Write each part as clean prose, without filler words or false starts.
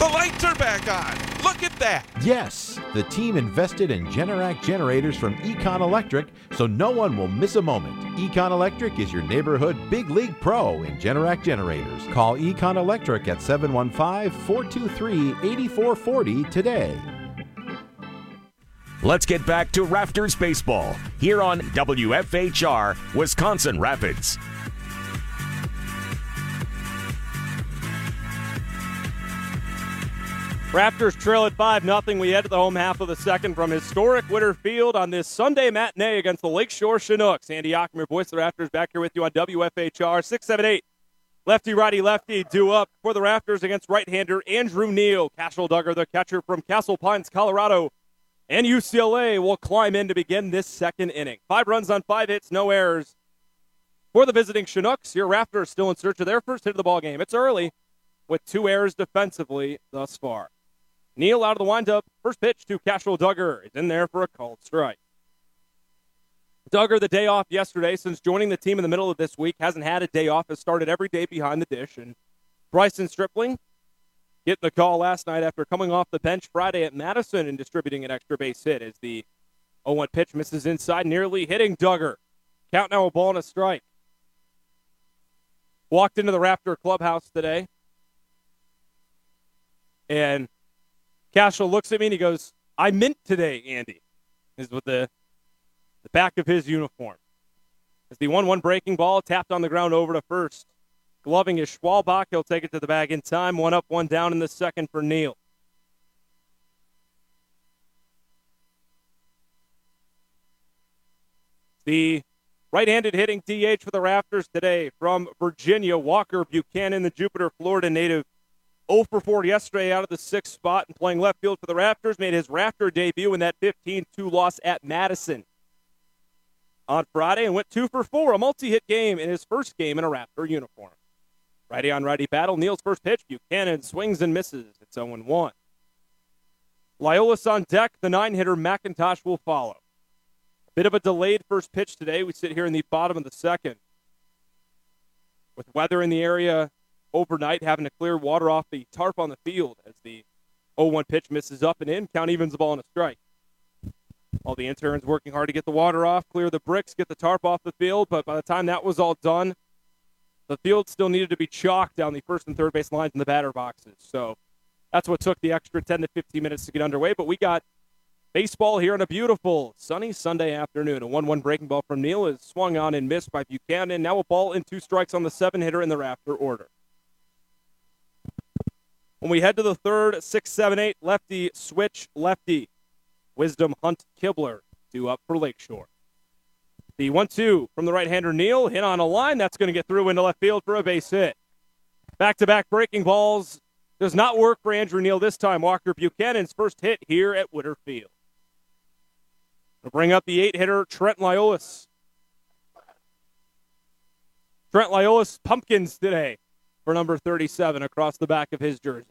The lights are back on. Look at that. Yes, the team invested in Generac generators from Econ Electric, so no one will miss a moment. Econ Electric is your neighborhood big league pro in Generac generators. Call Econ Electric at 715-423-8440 today. Let's get back to Rafters Baseball here on WFHR Wisconsin Rapids. Raptors trail at 5-0. We head to the home half of the second from historic Witter Field on this Sunday matinee against the Lakeshore Chinooks. Andy Ackerman, voice of the Raptors, back here with you on WFHR 678. Lefty, righty, lefty, due up for the Raptors against right-hander Andrew Neal. Cashel Duggar, the catcher from Castle Pines, Colorado, and UCLA will climb in to begin this second inning. 5 runs on 5 hits, no errors for the visiting Chinooks. Your Raptors still in search of their first hit of the ball game. It's early with 2 errors defensively thus far. Neal out of the windup. First pitch to Cashel Duggar is in there for a called strike. Duggar, the day off yesterday, since joining the team in the middle of this week, hasn't had a day off, has started every day behind the dish. And Bryson Stripling getting the call last night after coming off the bench Friday at Madison and distributing an extra base hit as the 0-1 pitch misses inside, nearly hitting Duggar. Count now, a ball and a strike. Walked into the Raptor clubhouse today, and Cashel looks at me and he goes, "I mint today, Andy," is with the back of his uniform. As the 1-1 breaking ball tapped on the ground over to first. Gloving is Schwalbach. He'll take it to the bag in time. 1 up, 1 down in the second for Neal. The right-handed hitting DH for the Raptors today from Virginia, Walker Buchanan, the Jupiter, Florida native. 0 for 4 yesterday out of the 6th spot and playing left field for the Raptors. Made his Raptor debut in that 15-2 loss at Madison on Friday and went 2 for 4, a multi-hit game in his first game in a Raptor uniform. Righty-on-righty battle. Neal's first pitch. Buchanan swings and misses. It's 0-1. Liolis on deck. The 9-hitter McIntosh will follow. Bit of a delayed first pitch today. We sit here in the bottom of the second. With weather in the area overnight, having to clear water off the tarp on the field as the 0-1 pitch misses up and in. Count evens the ball and a strike. All the interns working hard to get the water off, clear the bricks, get the tarp off the field, but by the time that was all done, the field still needed to be chalked down the first and third base lines in the batter boxes. So that's what took the extra 10 to 15 minutes to get underway, but we got baseball here on a beautiful sunny Sunday afternoon. A 1-1 breaking ball from Neal is swung on and missed by Buchanan. Now a ball and 2 strikes on the 7-hitter in the Raptor order. When we head to the third, 6-7-8, lefty switch lefty. Wisdom Hunt Kibler due up for Lakeshore. The 1-2 from the right-hander Neal, hit on a line. That's going to get through into left field for a base hit. Back-to-back breaking balls does not work for Andrew Neal this time. Walker Buchanan's first hit here at Witter Field. We'll bring up the 8-hitter Trent Liolis. Trent Liolis pumpkins today for number 37 across the back of his jersey.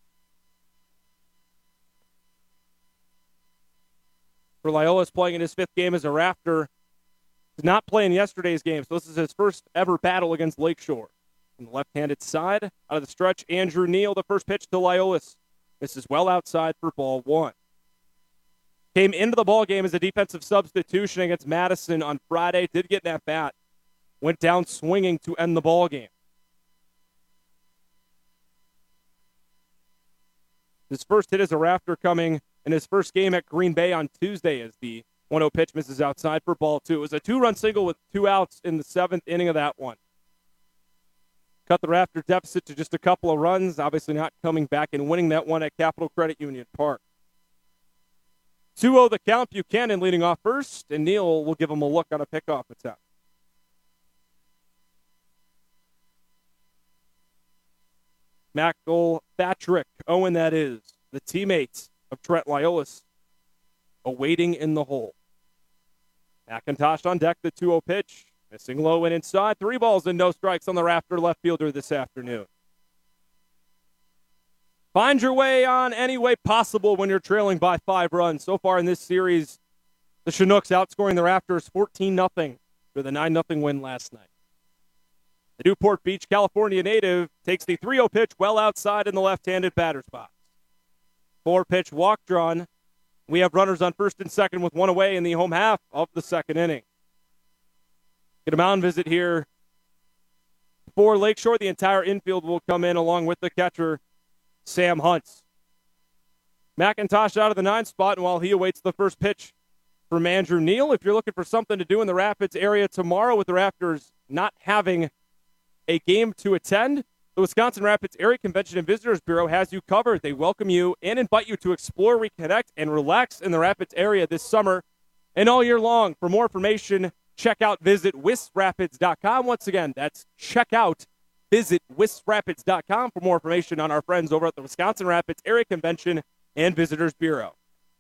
For Liolis, playing in his 5th game as a Raptor, did not play in yesterday's game, so this is his first ever battle against Lakeshore. On the left-handed side, out of the stretch, Andrew Neal, the first pitch to Liolis. This is well outside for ball 1. Came into the ball game as a defensive substitution against Madison on Friday. Did get that bat. Went down swinging to end the ball game. His first hit as a Raptor coming in his first game at Green Bay on Tuesday as the 1-0 pitch misses outside for ball 2. It was a 2-run single with 2 outs in the 7th inning of that one. Cut the Raptor deficit to just a couple of runs, obviously not coming back and winning that one at Capital Credit Union Park. 2-0 the count, Buchanan leading off first, and Neal will give him a look on a pickoff attempt. McElpatrick, Owen that is, the teammate of Trent Liolis, awaiting in the hole. McIntosh on deck, the 2-0 pitch. Missing low and inside. 3 balls and no strikes on the Raptor left fielder this afternoon. Find your way on any way possible when you're trailing by 5 runs. So far in this series, the Chinooks outscoring the Raptors 14-0 for the 9-0 win last night. The Newport Beach, California native takes the 3-0 pitch well outside in the left-handed batter's box. 4-pitch walk drawn. We have runners on first and second with one away in the home half of the second inning. Get a mound visit here for Lakeshore. The entire infield will come in along with the catcher, Sam Hunt. McIntosh out of the 9 spot, and while he awaits the first pitch from Andrew Neal, if you're looking for something to do in the Rapids area tomorrow with the Raptors not having a game to attend, the Wisconsin Rapids Area Convention and Visitors Bureau has you covered. They welcome you and invite you to explore, reconnect, and relax in the Rapids area this summer and all year long. For more information, check out visitwisrapids.com. Once again, that's check out visitwisrapids.com for more information on our friends over at the Wisconsin Rapids Area Convention and Visitors Bureau.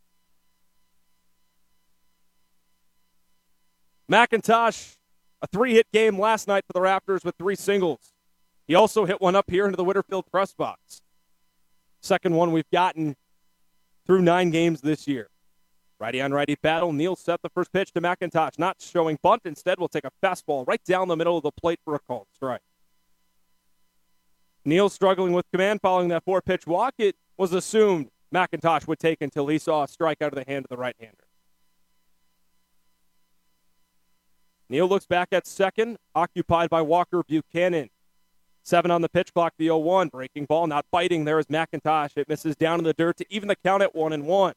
McIntosh, a 3-hit game last night for the Raptors with 3 singles. He also hit one up here into the Whitterfield press box. Second one we've gotten through 9 games this year. Righty-on-righty battle. Neal set the first pitch to McIntosh, not showing bunt. Instead, will take a fastball right down the middle of the plate for a called strike. Neal struggling with command following that 4-pitch walk. It was assumed McIntosh would take until he saw a strike out of the hand of the right-hander. Neal looks back at second, occupied by Walker Buchanan. 7 on the pitch clock, the 0-1. Breaking ball, not biting. There is McIntosh. It misses down in the dirt to even the count at 1-1.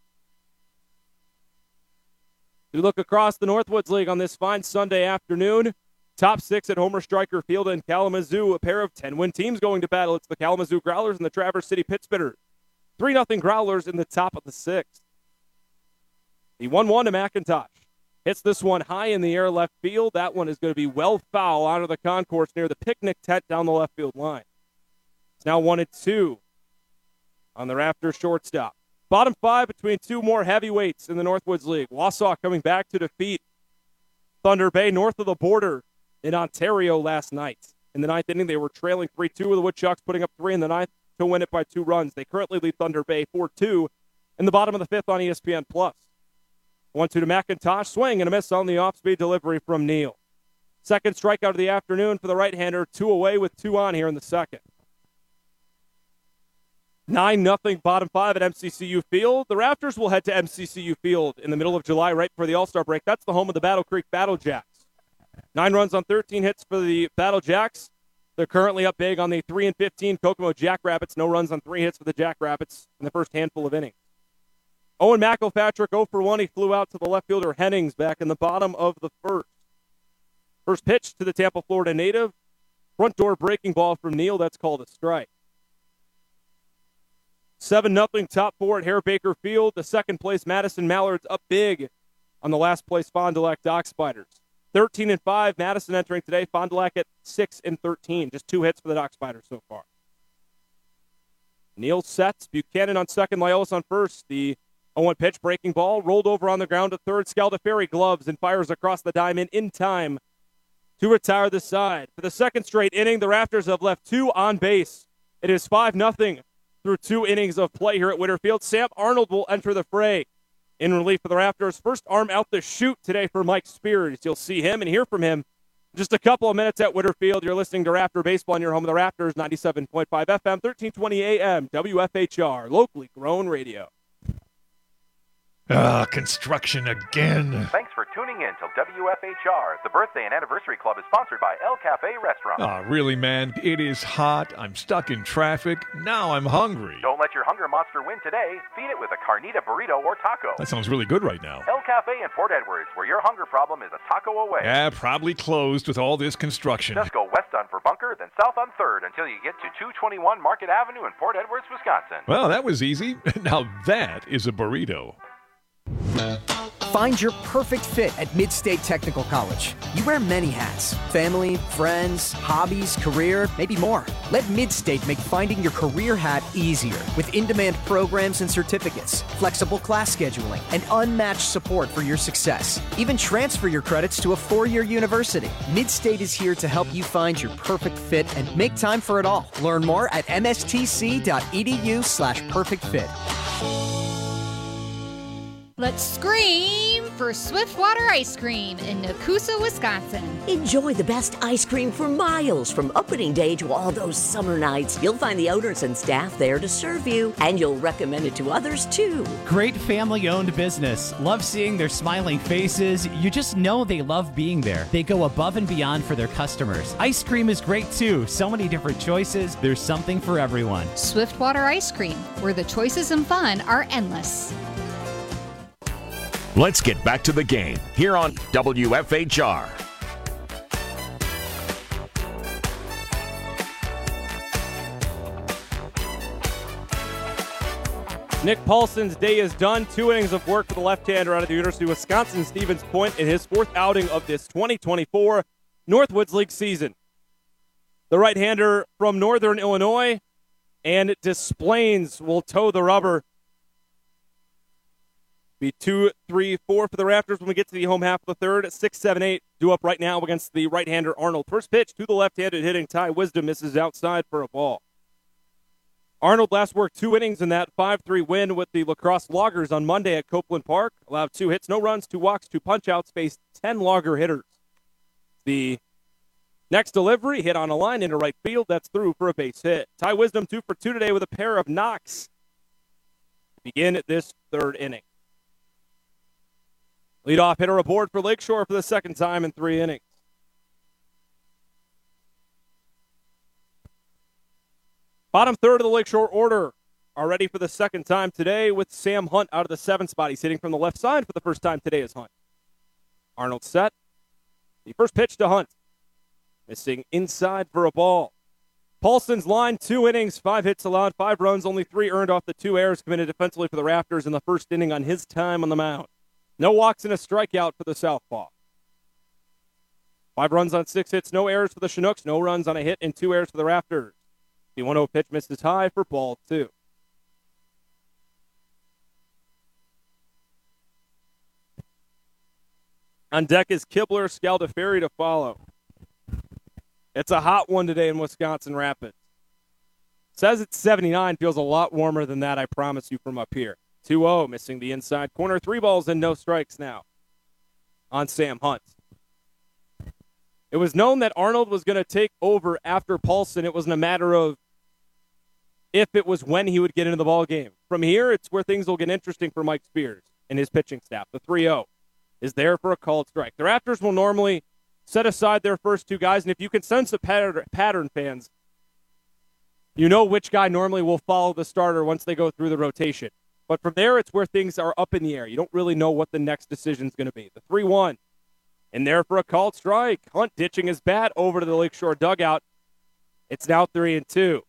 We look across the Northwoods League on this fine Sunday afternoon. Top 6 at Homer Stryker Field in Kalamazoo. A pair of 10-win teams going to battle. It's the Kalamazoo Growlers and the Traverse City Pittsburghers. 3-0 Growlers in the top of the 6th. The 1-1 to McIntosh. Hits this one high in the air left field. That one is going to be well foul out of the concourse near the picnic tent down the left field line. It's now 1-2 on the Raptors shortstop. Bottom 5 between 2 more heavyweights in the Northwoods League. Wausau coming back to defeat Thunder Bay north of the border in Ontario last night. In the 9th inning, they were trailing 3-2 with the Woodchucks, putting up 3 in the 9th to win it by 2 runs. They currently lead Thunder Bay 4-2 in the bottom of the 5th on ESPN+. 1-2 to McIntosh, swing and a miss on the off-speed delivery from Neal. Second strikeout of the afternoon for the right-hander, 2 away with 2 on here in the second. 9-0 bottom 5 at MCCU Field. The Raptors will head to MCCU Field in the middle of July right before the All-Star break. That's the home of the Battle Creek Battle Jacks. 9 runs on 13 hits for the Battle Jacks. They're currently up big on the 3-15 Kokomo Jackrabbits. No runs on 3 hits for the Jackrabbits in the first handful of innings. Owen McElpatrick 0 for 1. He flew out to the left fielder Hennings back in the bottom of the first. First pitch to the Tampa, Florida native. Front door breaking ball from Neal. That's called a strike. 7-0 top 4 at Hare Baker Field. The second place Madison Mallards up big on the last place Fond du Lac Dock Spiders. 13-5 Madison entering today. Fond du Lac at 6-13. Just 2 hits for the Dock Spiders so far. Neal sets. Buchanan on second. Lyolis on first. The 0-1 pitch, breaking ball, rolled over on the ground to third. Scaldaferi gloves and fires across the diamond in time to retire the side. For the second straight inning, the Raptors have left 2 on base. It is 5-0 through 2 innings of play here at Whitterfield. Sam Arnold will enter the fray in relief for the Raptors. First arm out the chute today for Mike Spears. You'll see him and hear from him in just a couple of minutes at Whitterfield. You're listening to Raptor Baseball on your home of the Raptors, 97.5 FM, 1320 AM, WFHR, locally grown radio. Construction again. Thanks for tuning in to WFHR. The Birthday and Anniversary Club is sponsored by El Cafe Restaurant. Really, man? It is hot. I'm stuck in traffic. Now I'm hungry. Don't let your hunger monster win today. Feed it with a carnita burrito or taco. That sounds really good right now. El Cafe in Port Edwards, where your hunger problem is a taco away. Yeah, probably closed with all this construction. Just go west on Bunker, then south on 3rd until you get to 221 Market Avenue in Port Edwards, Wisconsin. Well, that was easy. Now that is a burrito. Find your perfect fit at Mid-State Technical College. You wear many hats: family, friends, hobbies, career, maybe more. Let Mid-State make finding your career hat easier with in-demand programs and certificates, flexible class scheduling, and unmatched support for your success. Even transfer your credits to a 4-year university. Mid-State is here to help you find your perfect fit and make time for it all. Learn more at mstc.edu/perfectfit. Let's scream for Swiftwater Ice Cream in Nakusa, Wisconsin. Enjoy the best ice cream for miles from opening day to all those summer nights. You'll find the owners and staff there to serve you, and you'll recommend it to others too. Great family-owned business. Love seeing their smiling faces. You just know they love being there. They go above and beyond for their customers. Ice cream is great too. So many different choices. There's something for everyone. Swiftwater Ice Cream, where the choices and fun are endless. Let's get back to the game here on WFHR. Nick Paulson's day is done. 2 innings of work for the left-hander out of the University of Wisconsin-Stevens Point in his 4th outing of this 2024 Northwoods League season. The right-hander from Northern Illinois and Des Plaines will toe the rubber. Be 2, 3, 4 for the Raptors when we get to the home half of the third. 6, 7, 8 due up right now against the right-hander Arnold. First pitch to the left-handed hitting Ty Wisdom misses outside for a ball. Arnold last worked 2 innings in that 5-3 win with the Lacrosse Loggers on Monday at Copeland Park. Allowed 2 hits, no runs, 2 walks, 2 punch-outs, faced 10 Logger hitters. The next delivery hit on a line into right field. That's through for a base hit. Ty Wisdom 2 for 2 today with a pair of knocks. Begin this 3rd inning. Leadoff hitter aboard for Lakeshore for the 2nd time in 3 innings. Bottom third of the Lakeshore order are ready for the 2nd time today with Sam Hunt out of the 7th spot. He's hitting from the left side for the first time today is Hunt. Arnold set. The first pitch to Hunt. Missing inside for a ball. Paulson's line, 2 innings, 5 hits allowed, 5 runs, only 3 earned off the 2 errors committed defensively for the Raptors in the 1st inning on his time on the mound. No walks and a strikeout for the Southpaw. 5 runs on 6 hits, no errors for the Chinooks, no runs on a hit, and 2 errors for the Raptors. The 1-0 pitch misses high for ball 2. On deck is Kibler, Scaldeferi to follow. It's a hot one today in Wisconsin Rapids. Says it's 79, feels a lot warmer than that, I promise you, from up here. 2-0, missing the inside corner. 3 balls and no strikes now on Sam Hunt. It was known that Arnold was going to take over after Paulson. It wasn't a matter of if, it was when he would get into the ball game. From here, it's where things will get interesting for Mike Spears and his pitching staff. The 3-0 is there for a called strike. The Raptors will normally set aside their first 2 guys, and if you can sense a pattern, fans, you know which guy normally will follow the starter once they go through the rotation. But from there, it's where things are up in the air. You don't really know what the next decision is going to be. The 3-1, in there for a called strike. Hunt ditching his bat over to the Lakeshore dugout. It's now 3-2.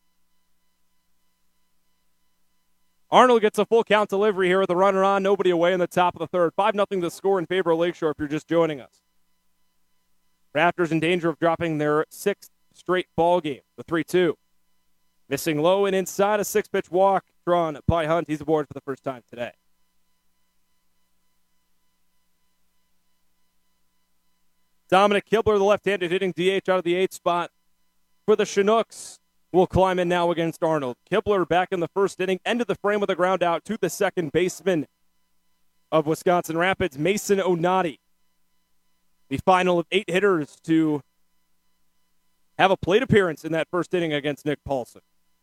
Arnold gets a full count delivery here with a runner on, nobody away in the top of the third. 5-0 the score in favor of Lakeshore if you're just joining us. Raptors in danger of dropping their 6th straight ball game. The 3-2. Missing low and inside, a 6-pitch walk drawn by Hunt. He's aboard for the first time today. Dominic Kibler, the left-handed hitting DH out of the 8th spot for the Chinooks, will climb in now against Arnold. Kibler back in the 1st inning, ended the frame with a ground out to the 2nd baseman of Wisconsin Rapids, Mason Onati. The final of 8 hitters to have a plate appearance in that 1st inning against Nick Paulson.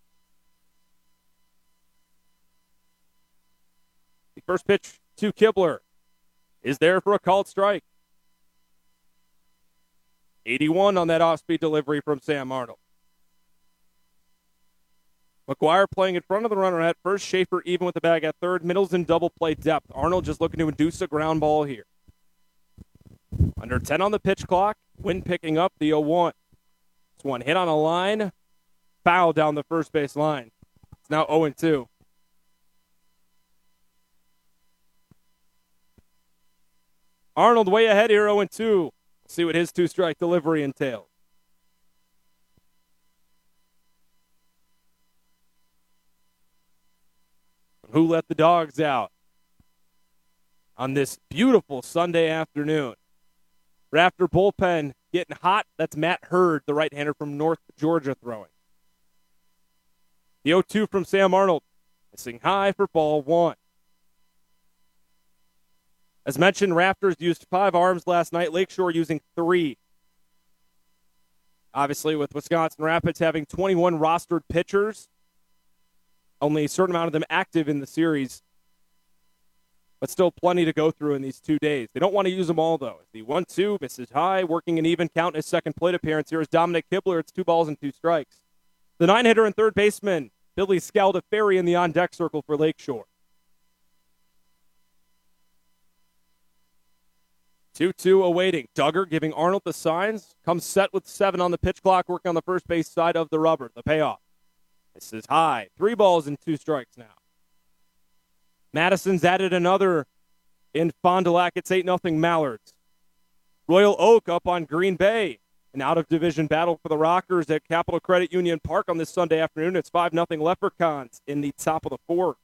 The first pitch to Kibler is there for a called strike. 81 on that off-speed delivery from Sam Arnold. McGuire playing in front of the runner at first. Schaefer even with the bag at third. Middle's in double play depth. Arnold just looking to induce a ground ball here. Under 10 on the pitch clock. Wind picking up the 0-1. It's one hit on a line. Foul down the first base line. It's now 0-2. Arnold way ahead here, 0-2. See what his 2-strike delivery entails. Who let the dogs out on this beautiful Sunday afternoon? Raptor bullpen getting hot. That's Matt Hurd, the right-hander from North Georgia, throwing. The 0-2 from Sam Arnold. Missing high for ball 1. As mentioned, Raptors used 5 arms last night. Lakeshore using 3. Obviously, with Wisconsin Rapids having 21 rostered pitchers, only a certain amount of them active in the series, but still plenty to go through in these 2 days. They don't want to use them all, though. The 1-2 misses high, working an even count in his second plate appearance here is Dominic Kibler. It's 2 balls and 2 strikes. The 9-hitter and third baseman, Billy Scaldaferri, in the on-deck circle for Lakeshore. 2-2 awaiting. Duggar giving Arnold the signs. Comes set with 7 on the pitch clock, working on the first base side of the rubber. The payoff. This is high. 3 balls and 2 strikes now. Madison's added another in Fond du Lac. It's 8-0 Mallards. Royal Oak up on Green Bay. An out-of-division battle for the Rockers at Capital Credit Union Park on this Sunday afternoon. It's 5-0 Leprechauns in the top of the 4th.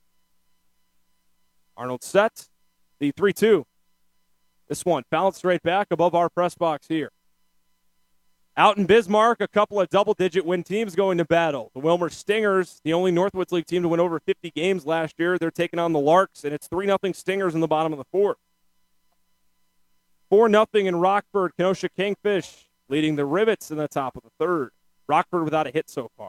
Arnold set. The 3-2. This one fouled straight back above our press box here. Out in Bismarck, a couple of double-digit win teams going to battle. The Wilmer Stingers, the only Northwoods League team to win over 50 games last year. They're taking on the Larks, and it's 3-0 Stingers in the bottom of the 4th. 4-0 in Rockford. Kenosha Kingfish leading the Rivets in the top of the 3rd. Rockford without a hit so far.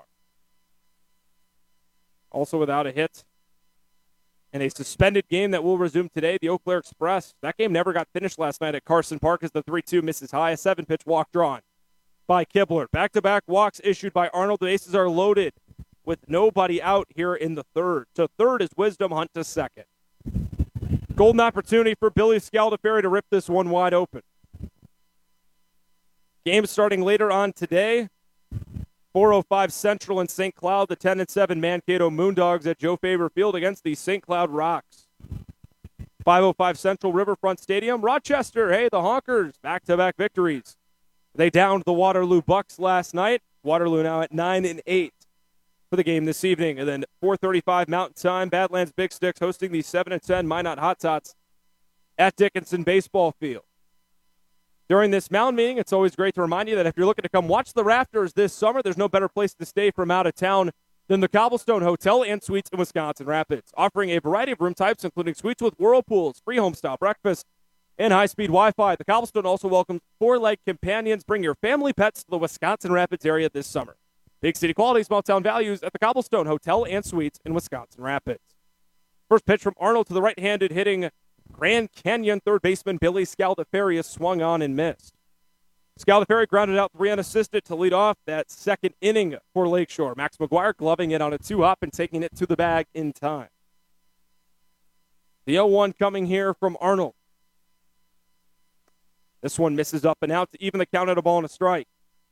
Also without a hit in a suspended game that will resume today, the Eau Claire Express. That game never got finished last night at Carson Park as the 3-2 misses high. A 7-pitch walk drawn by Kibler. Back-to-back walks issued by Arnold. The bases are loaded with nobody out here in the 3rd. So 3rd is Wisdom, Hunt to 2nd. Golden opportunity for Billy Scaldaferri to rip this one wide open. Game starting later on today. 4:05 Central in St. Cloud, the 10-7 Mankato Moondogs at Joe Faber Field against the St. Cloud Rocks. 5:05 Central Riverfront Stadium. Rochester, hey, the Honkers, back-to-back victories. They downed the Waterloo Bucks last night. Waterloo now at 9-8 for the game this evening. And then 4:35 Mountain Time, Badlands Big Sticks hosting the 7-10 Minot Hot Tots at Dickinson Baseball Field. During this Mound meeting, it's always great to remind you that if you're looking to come watch the Raptors this summer, there's no better place to stay from out of town than the Cobblestone Hotel and Suites in Wisconsin Rapids, offering a variety of room types, including suites with whirlpools, free home-style breakfast, and high-speed Wi-Fi. The Cobblestone also welcomes 4-leg companions. Bring your family pets to the Wisconsin Rapids area this summer. Big city quality, small town values at the Cobblestone Hotel and Suites in Wisconsin Rapids. First pitch from Arnold to the right-handed hitting Grand Canyon third baseman Billy Scaldaferri is swung on and missed. Scaldaferri grounded out 3 unassisted to lead off that second inning for Lakeshore. Max McGuire gloving it on a 2-hop and taking it to the bag in time. The 0-1 coming here from Arnold. This one misses up and out to even the count at a ball and a strike.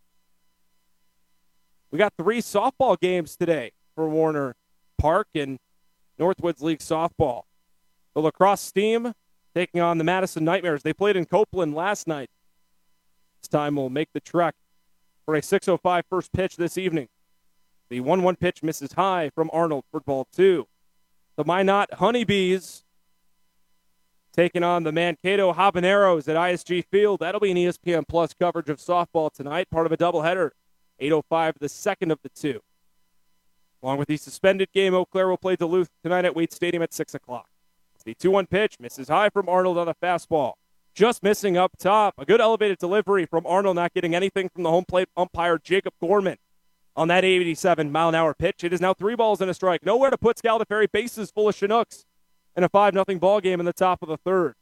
We got 3 softball games today for Warner Park and Northwoods League softball. The lacrosse Steam taking on the Madison Nightmares. They played in Copeland last night. This time will make the trek for a 6:05 first pitch this evening. The 1-1 pitch misses high from Arnold for ball 2. The Minot Honeybees taking on the Mankato Habaneros at ISG Field. That'll be an ESPN Plus coverage of softball tonight, part of a doubleheader. 8:05, the second of the 2. Along with the suspended game, Eau Claire will play Duluth tonight at Wade Stadium at 6 o'clock. The 2-1 pitch misses high from Arnold on a fastball. Just missing up top. A good elevated delivery from Arnold, not getting anything from the home plate umpire Jacob Gorman on that 87-mile-an-hour pitch. It is now 3 balls and a strike. Nowhere to put Scaldaferri. Bases full of Chinooks in a 5-0 ball game in the top of the 3rd.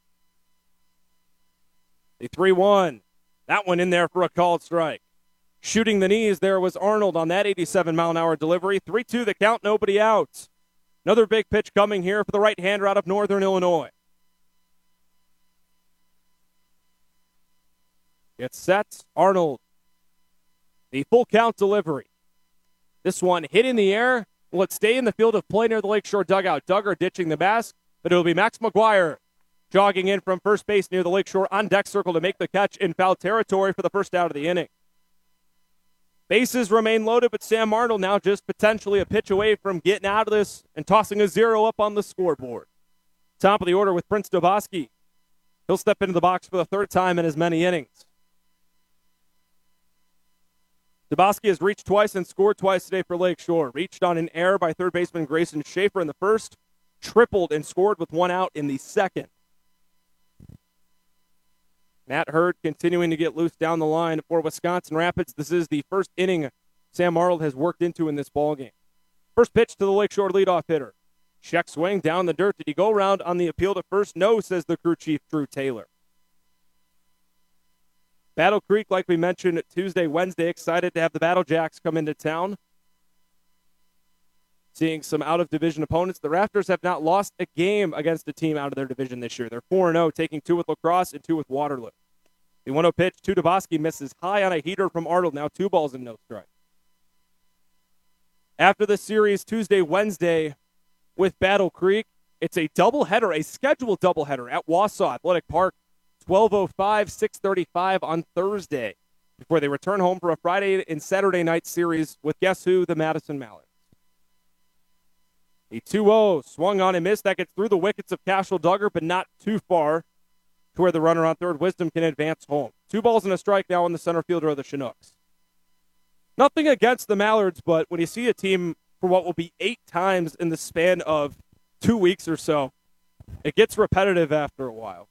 The 3-1. That one in there for a called strike. Shooting the knees there was Arnold on that 87-mile-an-hour delivery. 3-2 the count, nobody out. Another big pitch coming here for the right-hander out of Northern Illinois. Gets set. Arnold. The full count delivery. This one hit in the air. Will it stay in the field of play near the Lakeshore dugout? Duggar ditching the mask, but it'll be Max McGuire jogging in from first base near the Lakeshore on-deck circle to make the catch in foul territory for the first out of the inning. Bases remain loaded, but Sam Arnold now just potentially a pitch away from getting out of this and tossing a 0 up on the scoreboard. Top of the order with Prince Doboski. He'll step into the box for the 3rd time in as many innings. Doboski has reached twice and scored twice today for Lakeshore. Reached on an error by third baseman Grayson Schaefer in the first, tripled and scored with 1 out in the 2nd. Matt Hurd continuing to get loose down the line for Wisconsin Rapids. This is the first inning Sam Arnold has worked into in this ballgame. First pitch to the Lakeshore leadoff hitter. Check swing down the dirt. Did he go around on the appeal to first? No, says the crew chief, Drew Taylor. Battle Creek, like we mentioned, Tuesday, Wednesday, excited to have the Battle Jacks come into town. Seeing some out-of-division opponents. The Raptors have not lost a game against a team out of their division this year. They're 4-0, taking 2 with La Crosse and 2 with Waterloo. The 1-0 pitch to Duboski misses high on a heater from Arnold. Now 2 balls and no strike. After the series, Tuesday, Wednesday, with Battle Creek, it's a doubleheader, a scheduled doubleheader at Wausau Athletic Park, 12:05, 6:35 on Thursday, before they return home for a Friday and Saturday night series with guess who? The Madison Mallards. A 2-0 swung on and missed. That gets through the wickets of Cashel Duggar, but not too far to where the runner on third, Wisdom, can advance home. 2 balls and a strike now on the center fielder of the Chinooks. Nothing against the Mallards, but when you see a team for what will be 8 times in the span of 2 weeks or so, it gets repetitive after a while.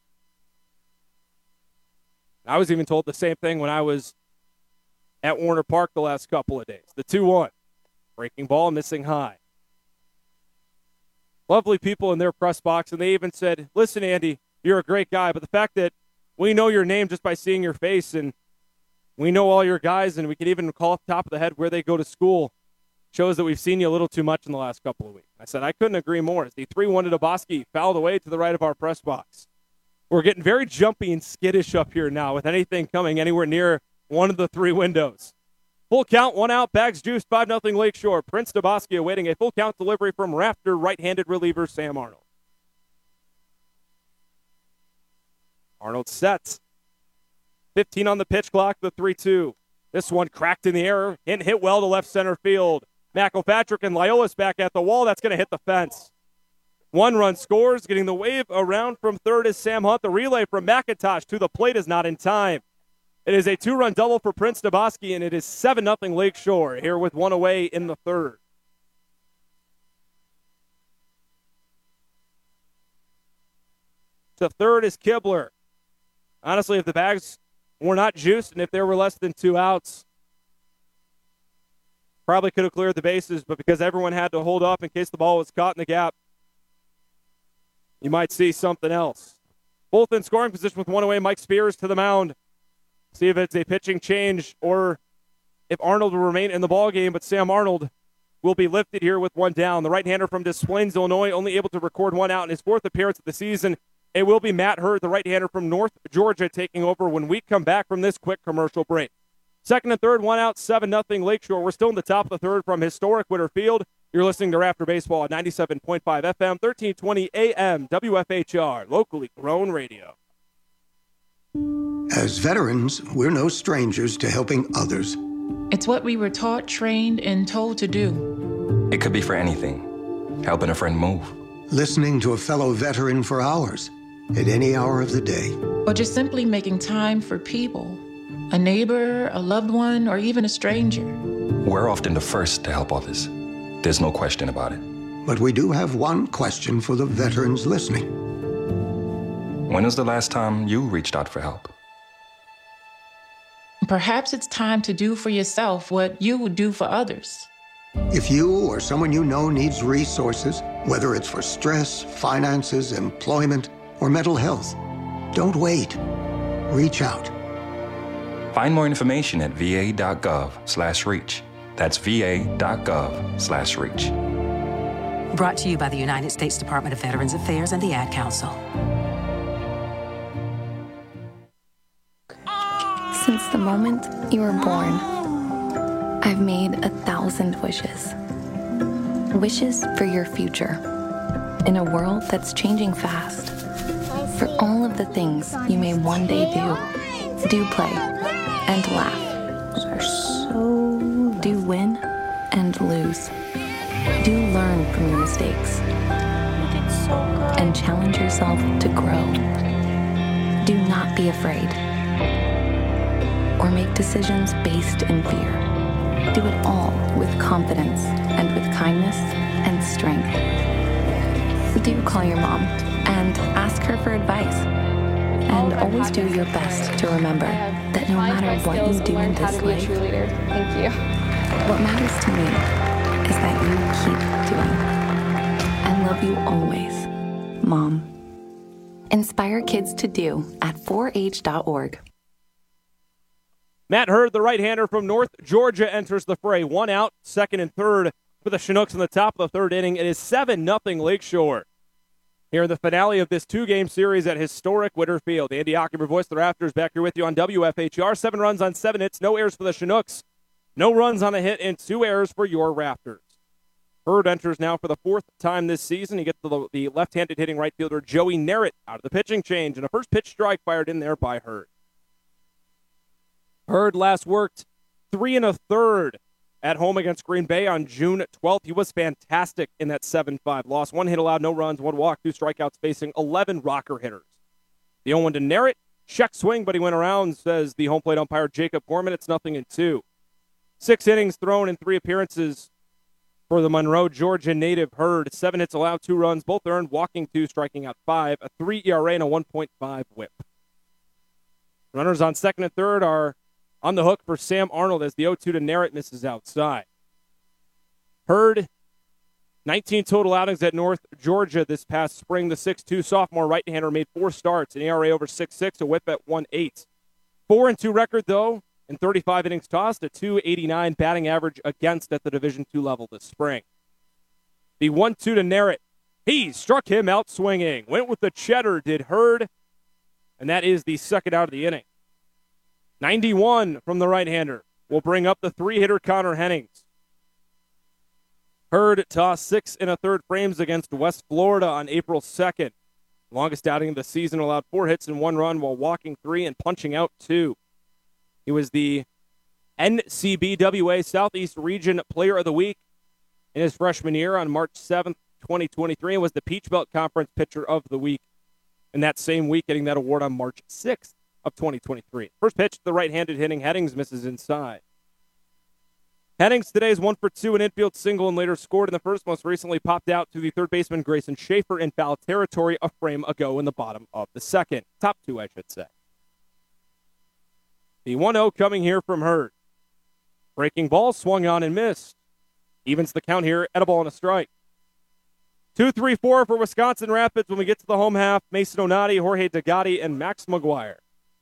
I was even told the same thing when I was at Warner Park the last couple of days. The 2-1. Breaking ball, missing high. Lovely people in their press box, and they even said, listen, Andy, you're a great guy, but the fact that we know your name just by seeing your face, and we know all your guys, and we can even call off the top of the head where they go to school, shows that we've seen you a little too much in the last couple of weeks. I said, I couldn't agree more. As the 3-1 to Duboski fouled away to the right of our press box. We're getting very jumpy and skittish up here now with anything coming anywhere near one of the 3 windows. Full count, 1 out, bags juiced, 5-0 Lakeshore. Prince Duboski awaiting a full count delivery from Raptor right-handed reliever Sam Arnold. Arnold sets. 15 on the pitch clock, the 3-2. This one cracked in the air and hit well to left center field. McElpatrick and Loyola's back at the wall. That's going to hit the fence. 1 run scores. Getting the wave around from third is Sam Hunt. The relay from McIntosh to the plate is not in time. It is a 2-run double for Prince Duboski, and it is 7-0 Lakeshore here with 1 away in the third. The third is Kibler. Honestly, if the bags were not juiced and if there were less than 2 outs, probably could have cleared the bases, but because everyone had to hold up in case the ball was caught in the gap, you might see something else. Both in scoring position with 1 away. Mike Spears to the mound. See if it's a pitching change or if Arnold will remain in the ballgame, but Sam Arnold will be lifted here with 1 down. The right-hander from Des Plaines, Illinois, only able to record 1 out in his 4th appearance of the season. It will be Matt Hurd, the right-hander from North Georgia, taking over when we come back from this quick commercial break. Second and third, 1 out, 7-0 Lakeshore. We're still in the top of the third from historic Witter Field. You're listening to Raptor Baseball at 97.5 FM, 1320 AM, WFHR, locally grown radio. As veterans, we're no strangers to helping others. It's what we were taught, trained, and told to do. It could be for anything. Helping a friend move. Listening to a fellow veteran for hours, at any hour of the day. Or just simply making time for people. A neighbor, a loved one, or even a stranger. We're often the first to help others. There's no question about it. But we do have one question for the veterans listening. When was the last time you reached out for help? Perhaps it's time to do for yourself what you would do for others. If you or someone you know needs resources, whether it's for stress, finances, employment, or mental health, don't wait. Reach out. Find more information at va.gov/reach. That's va.gov/reach. Brought to you by the United States Department of Veterans Affairs and the Ad Council. Since the moment you were born, I've made 1,000 wishes. Wishes for your future. In a world that's changing fast. For all of the things you may one day do. Do play and laugh. Do win and lose. Do learn from your mistakes. And challenge yourself to grow. Do not be afraid. Or make decisions based in fear. Do it all with confidence and with kindness and strength. Do call your mom and ask her for advice. And always do your best to remember that no matter what you do in this life, thank you. What matters to me is that you keep doing. I love you always, Mom. Inspire kids to do at 4h.org. Matt Hurd, the right-hander from North Georgia, enters the fray. 1 out, second and third for the Chinooks in the top of the third inning. It is 7-0 Lakeshore. Here in the finale of this two-game series at historic Witter Field. Andy Ockenberg, voice of the Raptors, back here with you on WFHR. 7 runs on 7 hits, no errors for the Chinooks. No runs on a hit and 2 errors for your Raptors. Hurd enters now for the 4th time this season. He gets the left-handed hitting right fielder Joey Narrett out of the pitching change, and a first pitch strike fired in there by Hurd. Hurd last worked 3 1/3 at home against Green Bay on June 12th. He was fantastic in that 7-5 loss. 1 hit allowed, no runs, 1 walk, 2 strikeouts, facing 11 rocker hitters. The 0-1 to Narrett. Check swing, but he went around, says the home plate umpire Jacob Gorman. It's 0-2. 6 innings thrown in 3 appearances for the Monroe, Georgia native Hurd. 7 hits allowed, 2 runs, both earned, walking 2, striking out 5, a 3 ERA and a 1.5 whip. Runners on second and third are on the hook for Sam Arnold as the 0-2 to Narrett misses outside. Hurd, 19 total outings at North Georgia this past spring. The 6'2 sophomore right-hander made 4 starts, an ERA over 6.6, a whip at 1.8. 4-2 record, though, in 35 innings tossed, a .289 batting average against at the Division II level this spring. The 1-2 to Narrett. He struck him out swinging. Went with the cheddar, did Hurd, and that is the second out of the inning. 91 from the right-hander will bring up the 3-hitter Connor Hennings. Hurd tossed 6 1/3 frames against West Florida on April 2nd. Longest outing of the season, allowed 4 hits and 1 run while walking 3 and punching out 2. He was the NCBWA Southeast Region Player of the Week in his freshman year on March 7th, 2023, and was the Peach Belt Conference Pitcher of the Week in that same week, getting that award on March 6th. Of 2023. First pitch to the right-handed hitting Hennings misses inside. Hennings today is 1 for 2, an infield single, and later scored in the first. Most recently popped out to the third baseman Grayson Schaefer in foul territory a frame ago in the bottom of the second. Top 2, I should say. The 1-0 coming here from Hurd. Breaking ball swung on and missed. Evens the count here at a ball and a strike. 2-3-4 for Wisconsin Rapids when we get to the home half. Mason Onati, Jorge Degatti, and Max McGuire.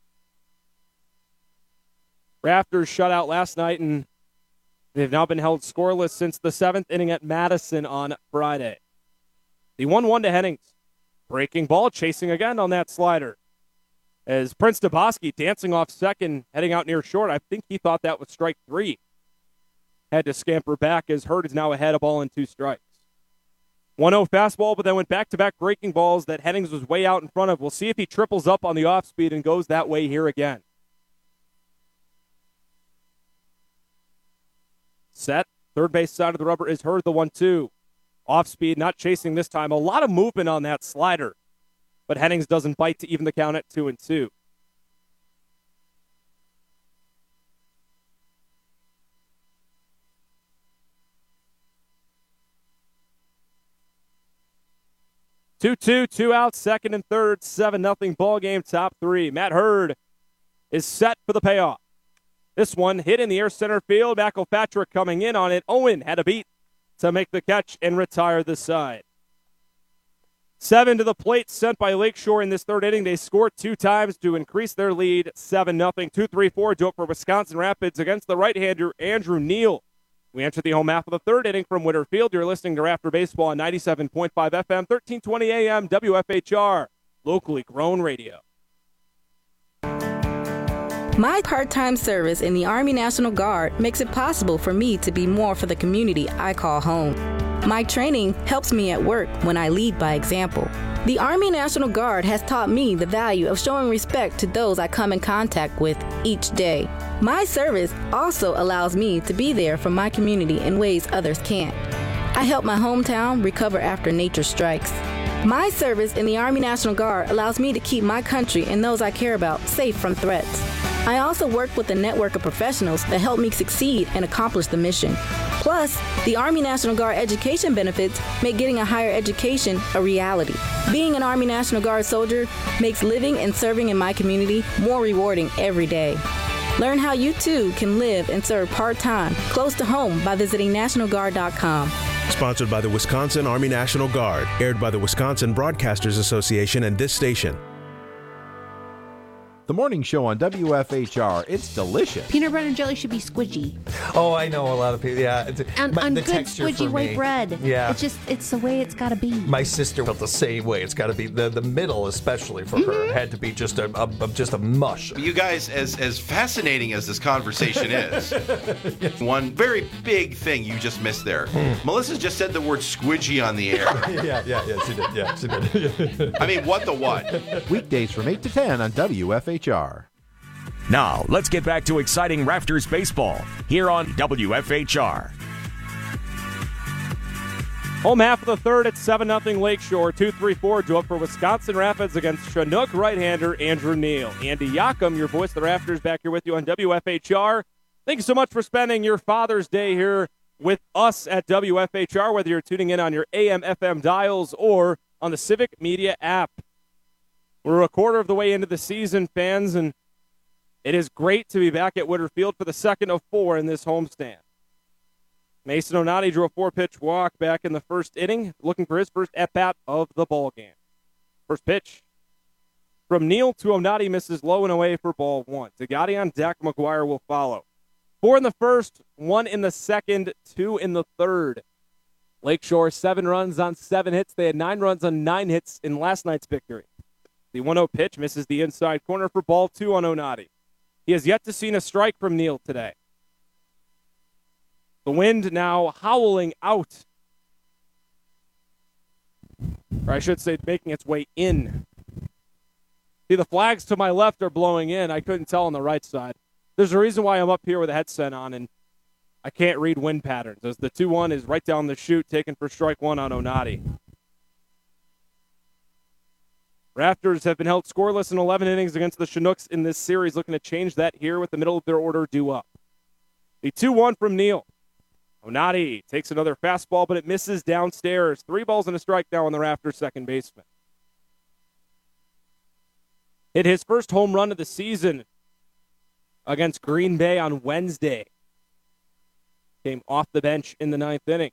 Raptors shut out last night, and they've now been held scoreless since the 7th inning at Madison on Friday. The 1-1 to Hennings. Breaking ball, chasing again on that slider. As Prince Daboski dancing off second, heading out near short. I think he thought that was strike 3. Had to scamper back as Hurd is now ahead, a ball and 2 strikes. 1-0 fastball, but then went back-to-back breaking balls that Hennings was way out in front of. We'll see if he triples up on the off-speed and goes that way here again. Set. Third base side of the rubber is Hurd, the 1-2. Off speed, not chasing this time. A lot of movement on that slider. But Hennings doesn't bite to even the count at 2-2. Two outs, second and third, 7-0 ball game, top 3. Matt Hurd is set for the payoff. This one hit in the air center field. McElpatrick coming in on it. Owen had a beat to make the catch and retire the side. 7 to the plate sent by Lakeshore in this third inning. They scored 2 times to increase their lead, 7-0. 2-3-4 do it for Wisconsin Rapids against the right-hander Andrew Neal. We enter the home half of the third inning from Witter Field. You're listening to Raptor Baseball on 97.5 FM, 1320 AM, WFHR, locally grown radio. My part-time service in the Army National Guard makes it possible for me to be more for the community I call home. My training helps me at work when I lead by example. The Army National Guard has taught me the value of showing respect to those I come in contact with each day. My service also allows me to be there for my community in ways others can't. I help my hometown recover after nature strikes. My service in the Army National Guard allows me to keep my country and those I care about safe from threats. I also work with a network of professionals that help me succeed and accomplish the mission. Plus, the Army National Guard education benefits make getting a higher education a reality. Being an Army National Guard soldier makes living and serving in my community more rewarding every day. Learn how you too can live and serve part-time, close to home by visiting NationalGuard.com. Sponsored by the Wisconsin Army National Guard. Aired by the Wisconsin Broadcasters Association and this station. The morning show on WFHR, it's delicious. Peanut butter and jelly should be squidgy. Oh, I know a lot of people. Yeah, On the good texture squidgy for white me. bread. Yeah, it's the way it's got to be. My sister felt the same way. It's got to be the middle, especially for her. It had to be just a mush. You guys, as fascinating as this conversation is, one very big thing you just missed there. Melissa just said the word squidgy on the air. yeah, she did. Yeah, she did. I mean, what the what? Weekdays from 8 to 10 on WFHR. Now, let's get back to exciting Rafters baseball here on WFHR. Home half of the third at 7-0 Lakeshore. 2-3-4 due up for Wisconsin Rapids against Chinook right-hander Andrew Neal. Andy Yakum, your voice of the Rafters, back here with you on WFHR. Thank you so much for spending your Father's Day here with us at WFHR, whether you're tuning in on your AM/FM dials or on the Civic Media app. We're a quarter of the way into the season, fans, and it is great to be back at Woodard Field for the second of 4 in this homestand. Mason Onati drew a 4-pitch walk back in the first inning, looking for his first at-bat of the ballgame. First pitch from Neal to Onati, misses low and away for ball 1. Zagatti on deck, McGuire will follow. 4 in the first, 1 in the second, 2 in the third. Lakeshore, 7 runs on 7 hits. They had 9 runs on 9 hits in last night's victory. The 1-0 pitch misses the inside corner for ball 2 on Onati. He has yet to see a strike from Neal today. The wind now howling out. Or I should say making its way in. See, the flags to my left are blowing in. I couldn't tell on the right side. There's a reason why I'm up here with a headset on, and I can't read wind patterns, as the 2-1 is right down the chute, taken for strike 1 on Onati. Rafters have been held scoreless in 11 innings against the Chinooks in this series, looking to change that here with the middle of their order due up. The 2-1 from Neal. Onati takes another fastball, but it misses downstairs. 3 balls and a strike now on the Rafters second baseman. Hit his first home run of the season against Green Bay on Wednesday. Came off the bench in the 9th inning.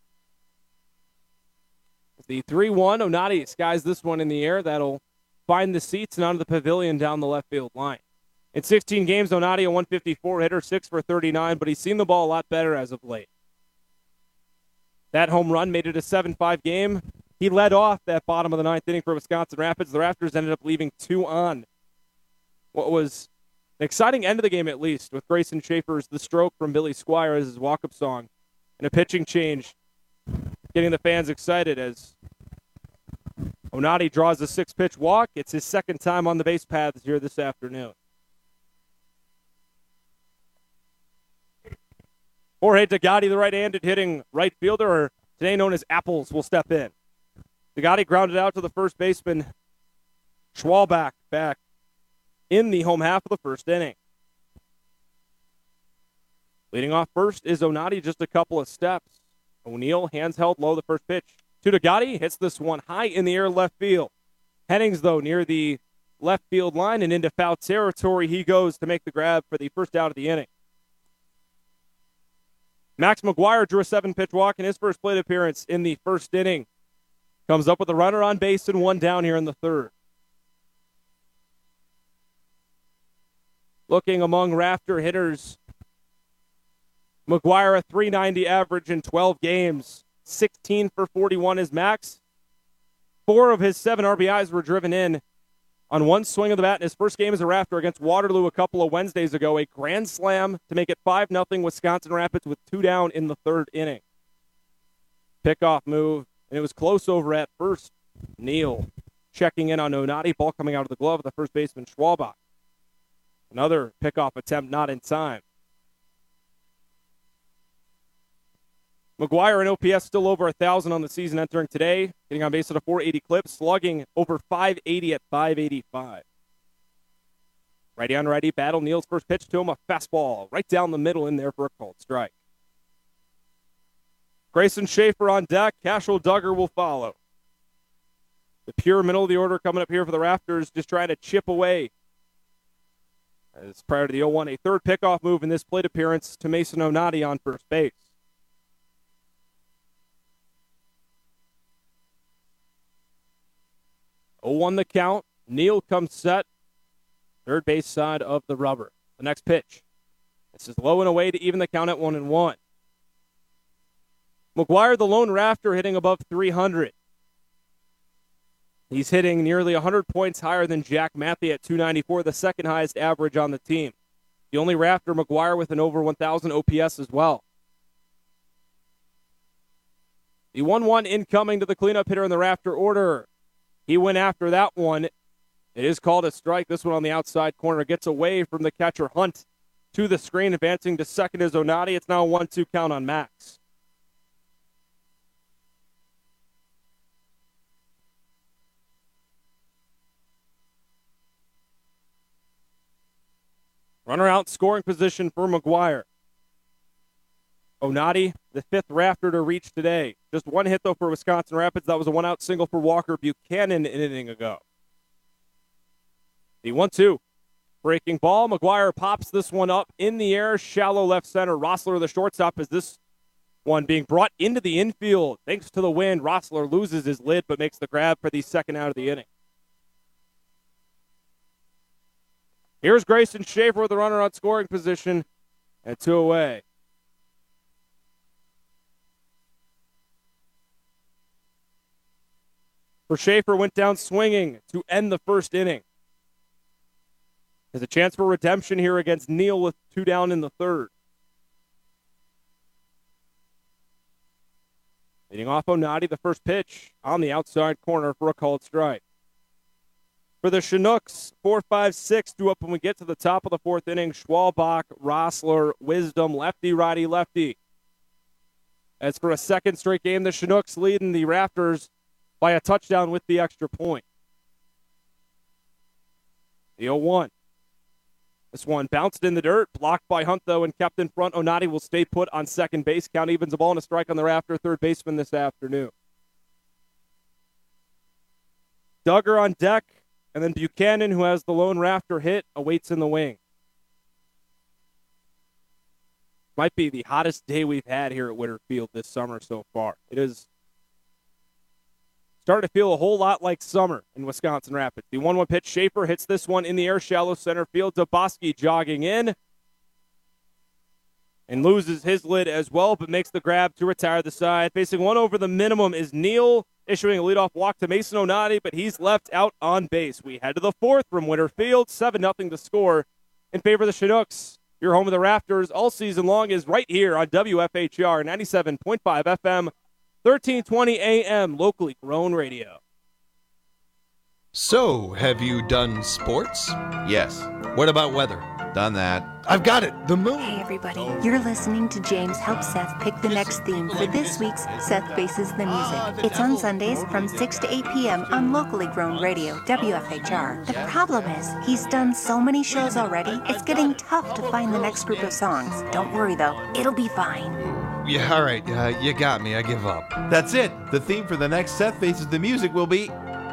The 3-1, Onati skies this one in the air. That'll find the seats and onto the pavilion down the left field line. In 16 games, Onati a 154 hitter, 6 for 39, but he's seen the ball a lot better as of late. That home run made it a 7-5 game. He led off that bottom of the 9th inning for Wisconsin Rapids. The Rafters ended up leaving 2 on. What was an exciting end of the game, at least, with Grayson Schaefer's The Stroke from Billy Squire as his walk-up song, and a pitching change, getting the fans excited as Onati draws a 6-pitch walk. It's his second time on the base paths here this afternoon. Jorge Zagatti, the right-handed hitting right fielder, or today known as Apples, will step in. Zagatti grounded out to the first baseman, Schwalbach, back in the home half of the first inning. Leading off first is Onati, just a couple of steps. O'Neal, hands held low, the first pitch to Zagatti, hits this one high in the air left field. Hennings, though, near the left field line and into foul territory. He goes to make the grab for the first out of the inning. Max McGuire drew a 7-pitch walk in his first plate appearance in the first inning. Comes up with a runner on base and 1 down here in the third. Looking among Rafter hitters, McGuire a .390 average in 12 games. 16 for 41 is Max. 4 of his 7 RBIs were driven in on one swing of the bat in his first game as a Rafter against Waterloo a couple of Wednesdays ago. A grand slam to make it 5-0 Wisconsin Rapids with 2 down in the third inning. Pickoff move, and it was close over at first. Neal checking in on Onati. Ball coming out of the glove of the first baseman, Schwalbach. Another pickoff attempt not in time. McGuire and OPS still over 1,000 on the season entering today. Getting on base at a .480 clip, slugging over .580 at .585. Righty on righty battle. Neal's first pitch to him, a fastball right down the middle in there for a called strike. Grayson Schaefer on deck. Cashel Duggar will follow. The pure middle of the order coming up here for the Raptors, just trying to chip away. As prior to the 0-1, a third pickoff move in this plate appearance to Mason Onati on first base. 0-1 the count. Neal comes set. Third base side of the rubber. The next pitch. This is low and away to even the count at 1-1. McGuire, the lone Rafter, hitting above 300. He's hitting nearly 100 points higher than Jack Matthey at 294, the second highest average on the team. The only Rafter, McGuire, with an over 1,000 OPS as well. The 1-1 incoming to the cleanup hitter in the Rafter order. He went after that one. It is called a strike. This one on the outside corner gets away from the catcher Hunt to the screen. Advancing to second is Onati. It's now a 1-2 count on Max. Runner out, scoring position for McGuire. Onati, the fifth Rafter to reach today. Just one hit, though, for Wisconsin Rapids. That was a one-out single for Walker Buchanan an inning ago. The 1-2. Breaking ball. McGuire pops this one up in the air. Shallow left center. Rossler, the shortstop, is this one being brought into the infield. Thanks to the wind, Rossler loses his lid but makes the grab for the second out of the inning. Here's Grayson Schaefer with the runner on scoring position and 2 away. For Schaefer, went down swinging to end the first inning. There's a chance for redemption here against Neal with 2 down in the third. Leading off Onati, the first pitch on the outside corner for a called strike. For the Chinooks, 4, 5, 6 due up when we get to the top of the fourth inning. Schwalbach, Rossler, Wisdom, lefty, righty, lefty. As for a second straight game, the Chinooks leading the Raptors by a touchdown with the extra point. The 0-1. This one bounced in the dirt, blocked by Hunt, though, and kept in front. Onati will stay put on second base. Count evens a ball and a strike on the Rafter, third baseman this afternoon. Duggar on deck. And then Buchanan, who has the lone Rafter hit, awaits in the wing. Might be the hottest day we've had here at Witter Field this summer so far. It is starting to feel a whole lot like summer in Wisconsin Rapids. The 1-1 pitch, Schaefer hits this one in the air, shallow center field. Zaboski jogging in and loses his lid as well, but makes the grab to retire the side. Facing one over the minimum is Neal, issuing a leadoff walk to Mason Onati, but he's left out on base. We head to the fourth from Witter Field, 7-0 to score in favor of the Chinooks. Your home of the Raptors all season long is right here on WFHR 97.5 FM, 1320 AM, locally grown radio. So, have you done sports? Yes. What about weather? Done that. I've got it. The moon. Hey, everybody. You're listening to James help Seth pick the next theme for this week's Seth Faces the Music. It's on Sundays from 6 to 8 p.m. on locally grown radio, WFHR. The problem is, he's done so many shows already, it's getting tough to find the next group of songs. Don't worry, though. It'll be fine. Yeah, all right. You got me. I give up. That's it. The theme for the next Seth Faces the Music will be...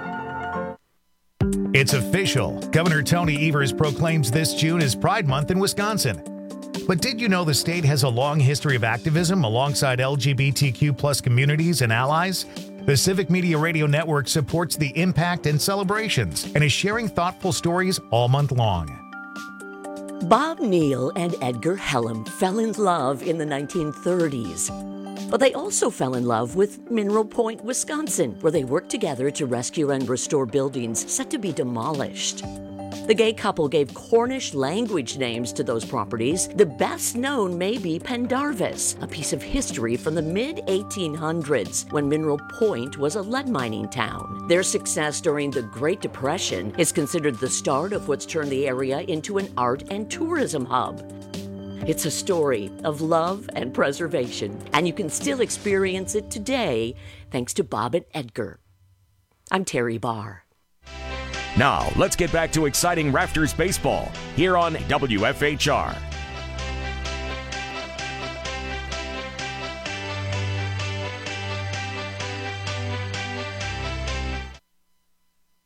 It's official. Governor Tony Evers proclaims this June as Pride Month in Wisconsin. But did you know the state has a long history of activism alongside LGBTQ plus communities and allies? The Civic Media Radio Network supports the impact and celebrations and is sharing thoughtful stories all month long. Bob Neal and Edgar Hellam fell in love in the 1930s. But they also fell in love with Mineral Point, Wisconsin, where they worked together to rescue and restore buildings set to be demolished. The gay couple gave Cornish language names to those properties. The best known may be Pendarvis, a piece of history from the mid-1800s when Mineral Point was a lead mining town. Their success during the Great Depression is considered the start of what's turned the area into an art and tourism hub. It's a story of love and preservation, and you can still experience it today thanks to Bob and Edgar. I'm Terry Barr. Now, let's get back to exciting Raptors baseball here on WFHR.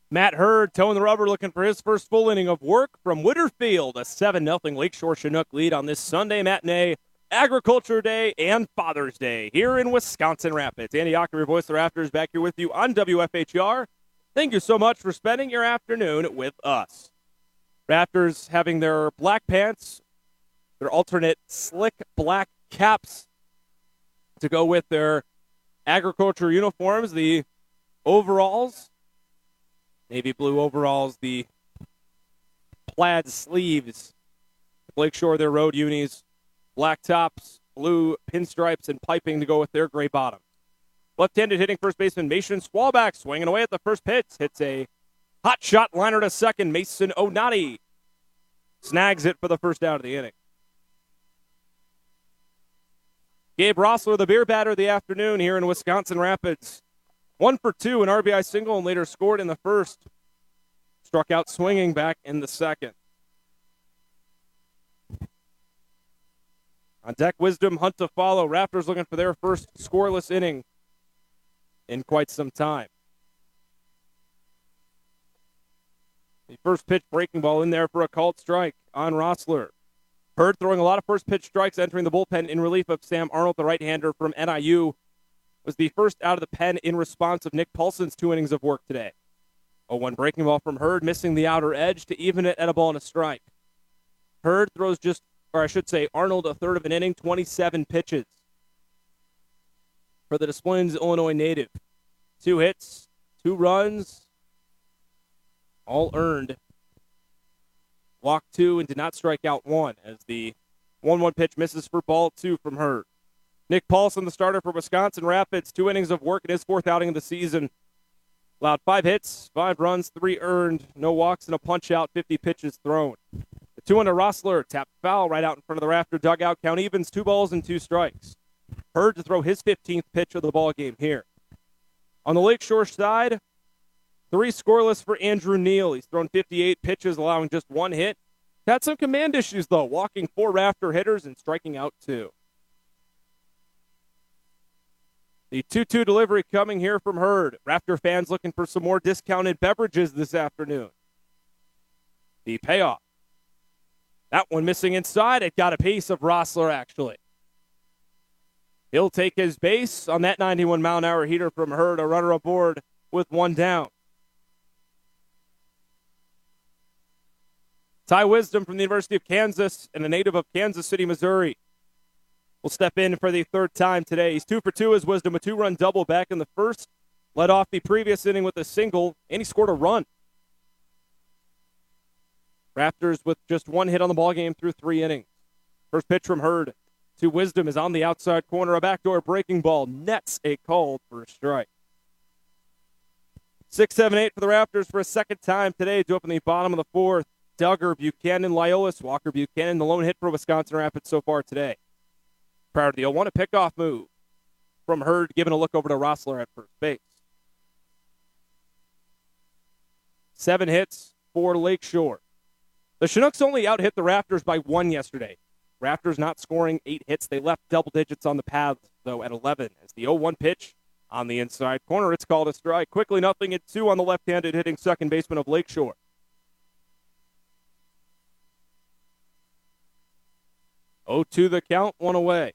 Matt Hurd towing the rubber, looking for his first full inning of work from Whitterfield. A 7-0 Lakeshore Chinook lead on this Sunday matinee, Agriculture Day, and Father's Day here in Wisconsin Rapids. Andy Ocker, your voice of the Raptors, back here with you on WFHR. Thank you so much for spending your afternoon with us. Raptors having their black pants, their alternate slick black caps to go with their agriculture uniforms, the overalls, navy blue overalls, the plaid sleeves. Lakeshore, their road unis, black tops, blue pinstripes, and piping to go with their gray bottoms. Left-handed hitting first baseman Mason Swalback swinging away at the first pitch. Hits a hot shot liner to second. Mason Onati snags it for the first out of the inning. Gabe Rossler, the beer batter of the afternoon here in Wisconsin Rapids. 1 for 2, an RBI single, and later scored in the first. Struck out swinging back in the second. On deck, Wisdom, Hunt to follow. Raptors looking for their first scoreless inning in quite some time. The first pitch breaking ball in there for a called strike on Rossler. Hurd throwing a lot of first pitch strikes, entering the bullpen in relief of Sam Arnold, the right-hander from NIU. Was the first out of the pen in response of Nick Paulson's 2 innings of work today. 0-1 breaking ball from Hurd, missing the outer edge to even it at a ball and a strike. Hurd throws Arnold a third of an inning, 27 pitches. For the Des Plaines, Illinois native. 2 hits, 2 runs, all earned. Walked 2 and did not strike out 1 as the 1-1 pitch misses for ball 2 from Hurd. Nick Paulson, the starter for Wisconsin Rapids, 2 innings of work in his 4th outing of the season. Allowed 5 hits, 5 runs, 3 earned, no walks, and a punch-out, 50 pitches thrown. The 2-1 to Rossler, tapped foul right out in front of the Rafter dugout. Count evens, 2 balls and 2 strikes. Hurd to throw his 15th pitch of the ball game here. On the Lakeshore side, 3 scoreless for Andrew Neal. He's thrown 58 pitches, allowing just 1 hit. Had some command issues, though, walking 4 Rafter hitters and striking out 2. The 2-2 delivery coming here from Hurd. Rafter fans looking for some more discounted beverages this afternoon. The payoff. That one missing inside. It got a piece of Rossler, actually. He'll take his base on that 91-mile-an-hour heater from Hurd. A runner aboard with 1 down. Ty Wisdom from the University of Kansas and a native of Kansas City, Missouri, will step in for the 3rd time today. He's 2 for 2 as Wisdom, a 2-run double back in the first. Led off the previous inning with a single, and he scored a run. Raptors with just 1 hit on the ballgame through 3 innings. First pitch from Hurd to Wisdom is on the outside corner. A backdoor breaking ball nets a call for a strike. 6-7-8 for the Raptors for a 2nd time today to open the bottom of the 4th. Duggar, Buchanan, Liolis, Walker Buchanan, the lone hit for Wisconsin Rapids so far today. Prior to the 0-1, a pickoff move from Hurd, giving a look over to Rossler at first base. 7 hits for Lakeshore. The Chinooks only out-hit the Raptors by 1 yesterday. Raptors not scoring 8 hits. They left double digits on the paths, though, at 11. As the 0-1 pitch on the inside corner, it's called a strike. Quickly 0-2 on the left-handed hitting second baseman of Lakeshore. 0-2 the count, 1 away.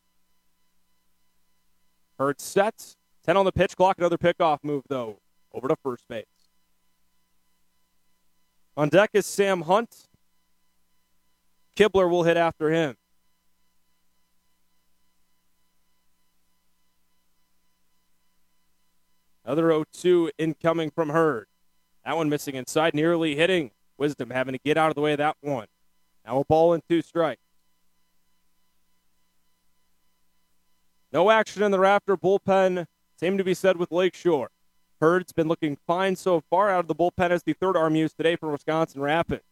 Hurd sets, 10 on the pitch clock, another pickoff move, though, over to first base. On deck is Sam Hunt. Kibler will hit after him. Another 0-2 incoming from Hurd. That one missing inside, nearly hitting. Wisdom having to get out of the way of that one. Now a ball and 2 strikes. No action in the Rafter bullpen. Same to be said with Lakeshore. Hurd's been looking fine so far out of the bullpen as the 3rd arm used today for Wisconsin Rapids.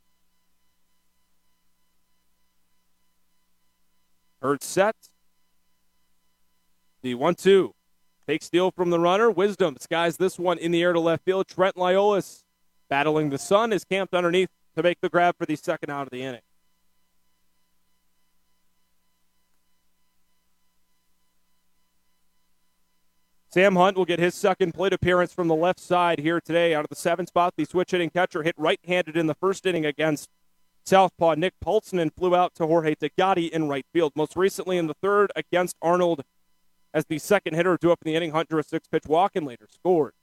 Hurd set. The 1-2. Take steal from the runner. Wisdom skies this one in the air to left field. Trent Liolis battling the sun is camped underneath to make the grab for the 2nd out of the inning. Sam Hunt will get his second plate appearance from the left side here today. Out of the 7th spot, the switch-hitting catcher hit right-handed in the first inning against southpaw Nick Paulson and flew out to Jorge Tagati in right field. Most recently in the 3rd against Arnold as the second hitter due up in the inning. Hunt drew a 6-pitch walk and later scored.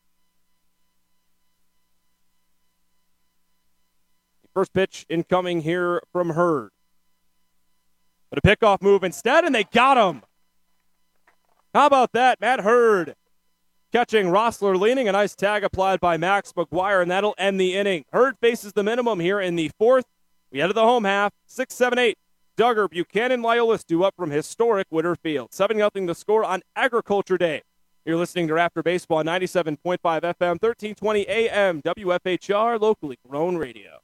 The first pitch incoming here from Hurd. But a pickoff move instead, and they got him. How about that? Matt Hurd catching Rossler leaning. A nice tag applied by Max McGuire, and that'll end the inning. Hurd faces the minimum here in the 4th. We head to the home half. 6, 7, 8. Duggar, Buchanan, Loyola due up from historic Witter Field. 7-0 the score on Agriculture Day. You're listening to Raptor Baseball, 97.5 FM, 1320 AM, WFHR, locally grown radio.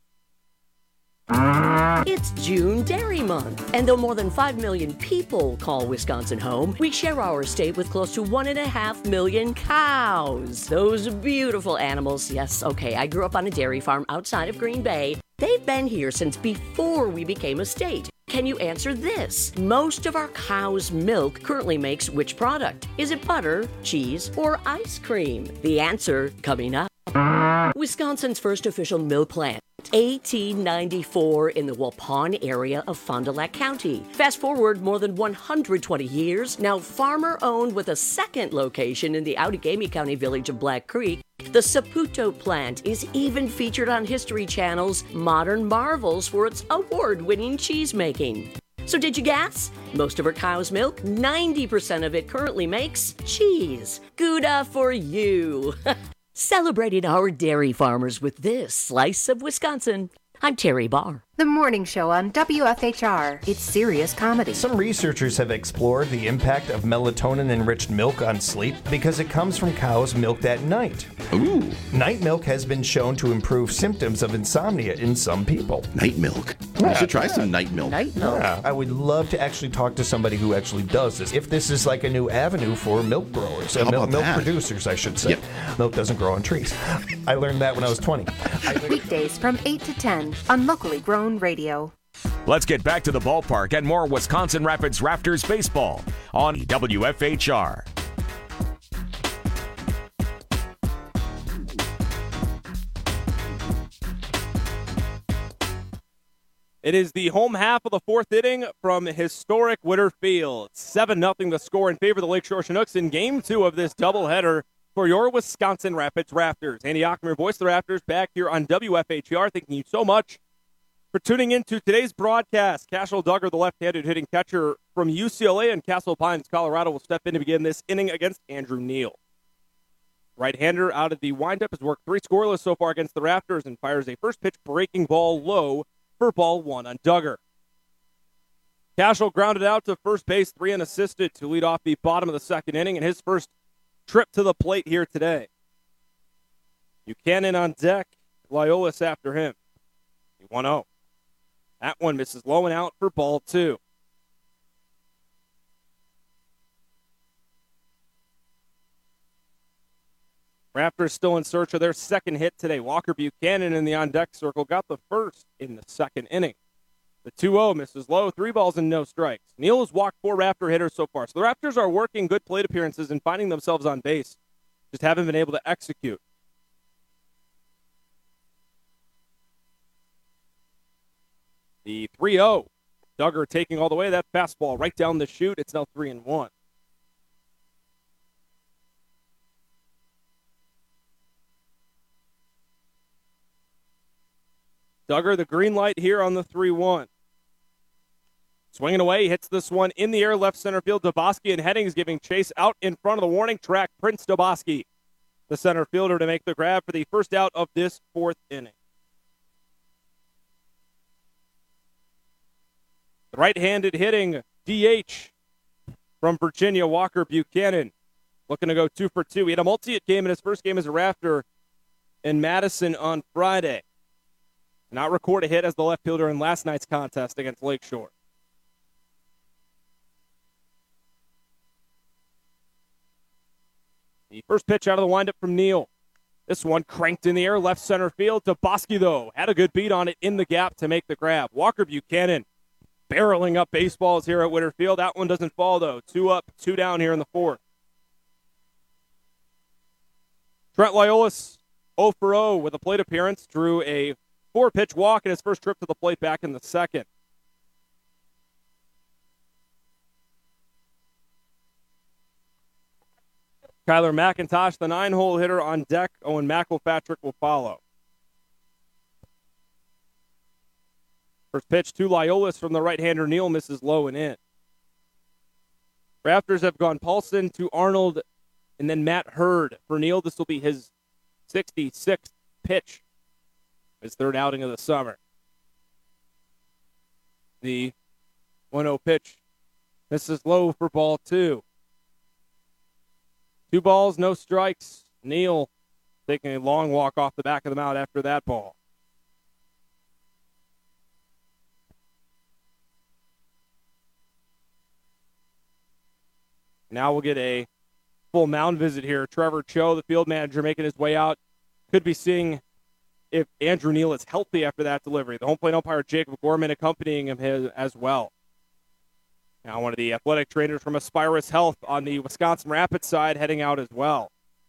It's June Dairy Month, and though more than 5 million people call Wisconsin home, we share our state with close to 1.5 million cows. Those beautiful animals. Yes, okay, I grew up on a dairy farm outside of Green Bay. They've been here since before we became a state. Can you answer this? Most of our cow's milk currently makes which product? Is it butter, cheese, or ice cream? The answer coming up. Wisconsin's first official milk plant. 1894 in the Waupun area of Fond du Lac County. Fast forward more than 120 years, now farmer-owned with a second location in the Outagamie County village of Black Creek. The Saputo plant is even featured on History Channel's Modern Marvels for its award-winning cheese making. So did you guess? Most of our cow's milk, 90% of it currently makes cheese. Gouda for you. Celebrating our dairy farmers with this slice of Wisconsin. I'm Terry Barr. The morning show on WFHR. It's serious comedy. Some researchers have explored the impact of melatonin-enriched milk on sleep because it comes from cows milked at night. Ooh. Night milk has been shown to improve symptoms of insomnia in some people. Night milk. I should try some night milk. Night milk. Yeah, I would love to actually talk to somebody who actually does this. If this is like a new avenue for milk growers, milk producers, I should say. Yep. Milk doesn't grow on trees. I learned that when I was 20. Weekdays from 8 to 10 on locally grown radio. Let's get back to the ballpark and more Wisconsin Rapids Raptors baseball on WFHR. It is the home half of the 4th inning from historic Witter Field. 7-0 the score in favor of the Lakeshore Chinooks in Game 2 of this doubleheader for your Wisconsin Rapids Raptors. Andy Ockmer, voice of the Raptors, back here on WFHR. Thank you so much for tuning in to today's broadcast. Cashel Duggar, the left-handed hitting catcher from UCLA and Castle Pines, Colorado, will step in to begin this inning against Andrew Neal. Right-hander out of the windup has worked 3 scoreless so far against the Raptors and fires a first-pitch breaking ball low for ball 1 on Duggar. Cashel grounded out to first base, 3 unassisted to lead off the bottom of the 2nd inning in his first trip to the plate here today. Buchanan on deck, Loyolas after him. 1-0. That one misses low and out for ball 2. Raptors still in search of their second hit today. Walker Buchanan in the on-deck circle got the first in the 2nd inning. The 2-0 misses low, 3 balls and no strikes. Neal has walked 4 Raptor hitters so far. So the Raptors are working good plate appearances and finding themselves on base. Just haven't been able to execute. The 3-0. Duggar taking all the way. That fastball right down the chute. It's now 3-1. Duggar, the green light here on the 3-1. Swinging away, hits this one in the air, left center field. Dabosky and Headings giving chase out in front of the warning track. Prince Dabosky, the center fielder, to make the grab for the first out of this 4th inning. The right-handed hitting DH from Virginia, Walker Buchanan, looking to go 2 for 2. He had a multi-hit game in his first game as a Raptor in Madison on Friday. Not record a hit as the left fielder in last night's contest against Lakeshore. The first pitch out of the windup from Neal. This one cranked in the air, left center field. Dabosky, though, had a good beat on it in the gap to make the grab. Walker Buchanan barreling up baseballs here at Witter Field. That one doesn't fall, though. 2 up, 2 down here in the 4th. Trent Lyolis, 0 for 0 with a plate appearance, drew a 4-pitch walk in his first trip to the plate back in the second. Kyler McIntosh, the 9-hole hitter on deck. Owen McElpatrick will follow. First pitch to Lyolis from the right-hander. Neal misses low and in. Raptors have gone Paulson to Arnold and then Matt Hurd. For Neal, this will be his 66th pitch, his third outing of the summer. The 1-0 pitch misses low for ball 2. 2 balls, no strikes. Neal taking a long walk off the back of the mound after that ball. Now we'll get a full mound visit here. Trevor Cho, the field manager, making his way out. Could be seeing if Andrew Neal is healthy after that delivery. The home plate umpire, Jacob Gorman, accompanying him as well. Now one of the athletic trainers from Aspirus Health on the Wisconsin Rapids side heading out as well.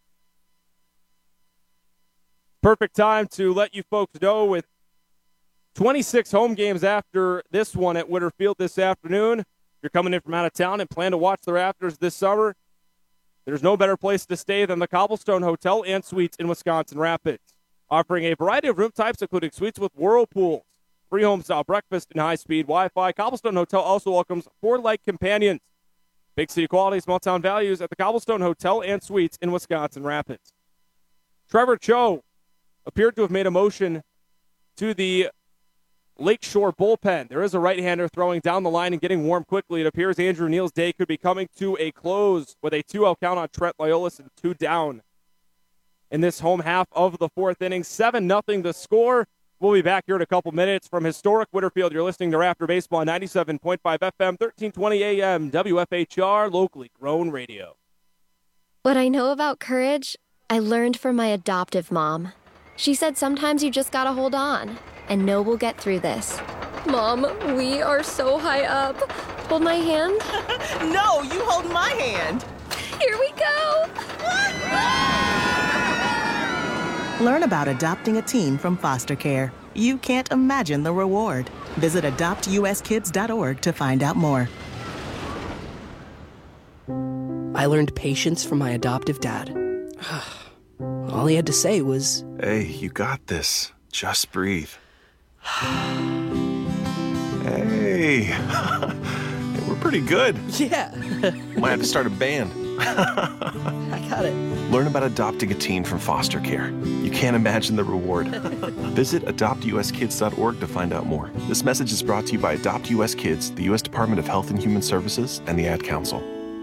Perfect time to let you folks know with 26 home games after this one at Witter Field this afternoon. If you're coming in from out of town and plan to watch the Raptors this summer, there's no better place to stay than the Cobblestone Hotel and Suites in Wisconsin Rapids, offering a variety of room types, including suites with whirlpools, free home-style breakfast, and high-speed Wi-Fi. Cobblestone Hotel also welcomes 4 light companions. Big city quality, small-town values at the Cobblestone Hotel and Suites in Wisconsin Rapids. Trevor Cho appeared to have made a motion to the Lakeshore bullpen. There is a right-hander throwing down the line and getting warm quickly. It appears Andrew Neal's day could be coming to a close with a 2-out count on Trent Lyolis and 2 down in this home half of the 4th inning. 7-0 the score. We'll be back here in a couple minutes from historic Witterfield. You're listening to Raptor Baseball on 97.5 FM, 1320 AM, WFHR, locally grown radio. What I know about courage, I learned from my adoptive mom. She said sometimes you just gotta hold on and know we'll get through this. Mom, we are so high up. Hold my hand. No, you hold my hand. Here we go. Learn about adopting a teen from foster care. You can't imagine the reward. Visit adoptuskids.org to find out more. I learned patience from my adoptive dad. All he had to say was, "Hey, you got this. Just breathe." Hey, we're pretty good. Yeah. Might have to start a band. I got it. Learn about adopting a teen from foster care. You can't imagine the reward. Visit adoptuskids.org to find out more. This message is brought to you by Adopt US Kids, the U.S. Department of Health and Human Services, and the Ad Council.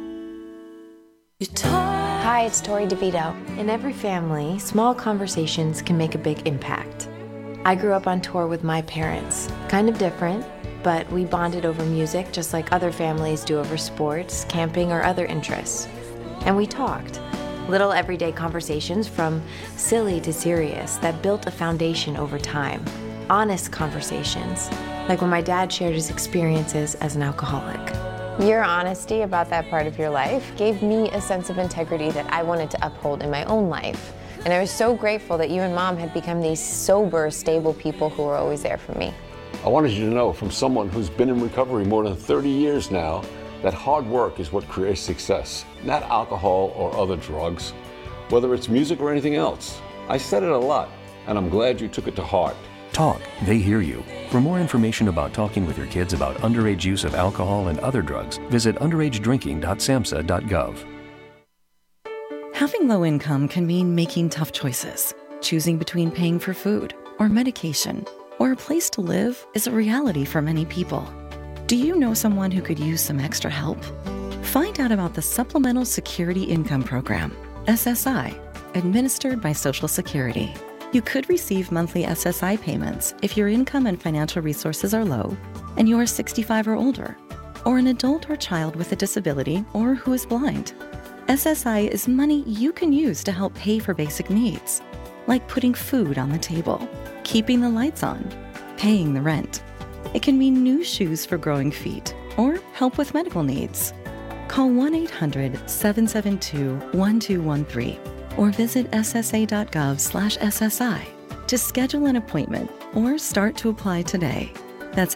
Hi, it's Tori DeVito. In every family, small conversations can make a big impact. I grew up on tour with my parents. Kind of different, but we bonded over music just like other families do over sports, camping, or other interests. And we talked. Little everyday conversations from silly to serious that built a foundation over time. Honest conversations, like when my dad shared his experiences as an alcoholic. Your honesty about that part of your life gave me a sense of integrity that I wanted to uphold in my own life. And I was so grateful that you and Mom had become these sober, stable people who were always there for me. I wanted you to know, from someone who's been in recovery more than 30 years now, that hard work is what creates success, not alcohol or other drugs, whether it's music or anything else. I said it a lot, and I'm glad you took it to heart. Talk, they hear you. For more information about talking with your kids about underage use of alcohol and other drugs, visit underagedrinking.samhsa.gov. Having low income can mean making tough choices. Choosing between paying for food or medication or a place to live is a reality for many people. Do you know someone who could use some extra help? Find out about the Supplemental Security Income Program, SSI, administered by Social Security. You could receive monthly SSI payments if your income and financial resources are low and you are 65 or older, or an adult or child with a disability or who is blind. SSI is money you can use to help pay for basic needs, like putting food on the table, keeping the lights on, paying the rent. It can mean new shoes for growing feet or help with medical needs. Call 1-800-772-1213 or visit ssa.gov/SSI to schedule an appointment or start to apply today. That's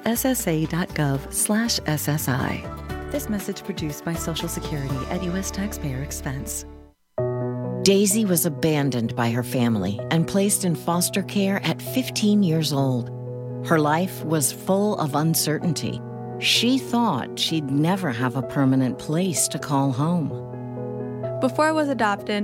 ssa.gov/SSI. This message produced by Social Security at U.S. taxpayer expense. Daisy was abandoned by her family and placed in foster care at 15 years old. Her life was full of uncertainty. She thought she'd never have a permanent place to call home. Before I was adopted,